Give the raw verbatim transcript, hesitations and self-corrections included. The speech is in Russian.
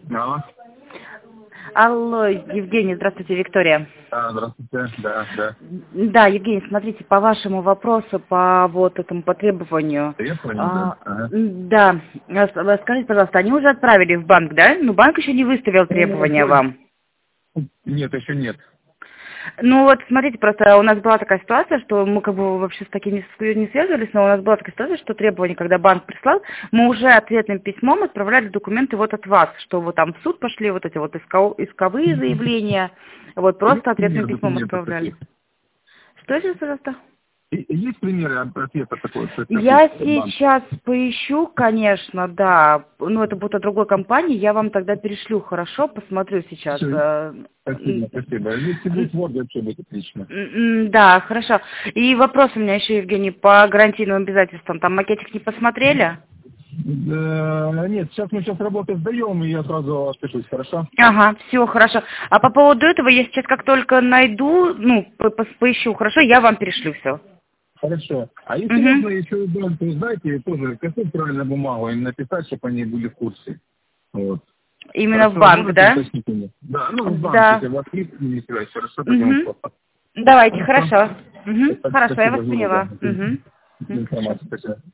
Алло. Алло, Евгений, здравствуйте, Виктория. А, здравствуйте, да, да. Да, Евгений, смотрите, по вашему вопросу, по вот этому по требованию. Я понял, А, да. Ага. да, Рас- скажите, пожалуйста, они уже отправили в банк, да? Ну, банк еще не выставил требования вам. Нет, еще нет. Ну вот, смотрите, просто у нас была такая ситуация, что мы как бы вообще с таким не с- не связывались, но у нас была такая ситуация, что требования, когда банк прислал, мы уже ответным письмом отправляли документы вот от вас, что вы там в суд пошли, вот эти вот исков- исковые заявления, вот Есть просто ответным пример письмом документов отправляли. таких? Что сейчас, пожалуйста? И- Есть примеры от- ответа такой, что это Я от банка? сейчас поищу, конечно, да. Ну, это будет от другой компании, я вам тогда перешлю, хорошо? Посмотрю сейчас. Всё, э, спасибо, м, спасибо. Если будет Word, вообще будет отлично. м, Да, хорошо. И вопрос у меня еще, Евгений, по гарантийным обязательствам. Там макетик не посмотрели? Э, Нет, сейчас мы сейчас работу сдаем, и я сразу отпишусь, хорошо? Ага, все, хорошо. А по поводу этого, я сейчас как только найду, ну, по- по- поищу, хорошо, я вам перешлю все. Хорошо. А если можно Угу. еще банк узнать и тоже какую правильную бумагу им написать, чтобы они были в курсе. Вот. Именно в Хорошо, банк, можете да? уточнить меня? Да, ну в банке, Да. если у вас есть не связь, хорошо, так вам Угу. плохо. Давайте, Хорошо. хорошо. Угу. Хорошо, я Спасибо вас за поняла. удобную Угу. Хорошо. информацию. Спасибо.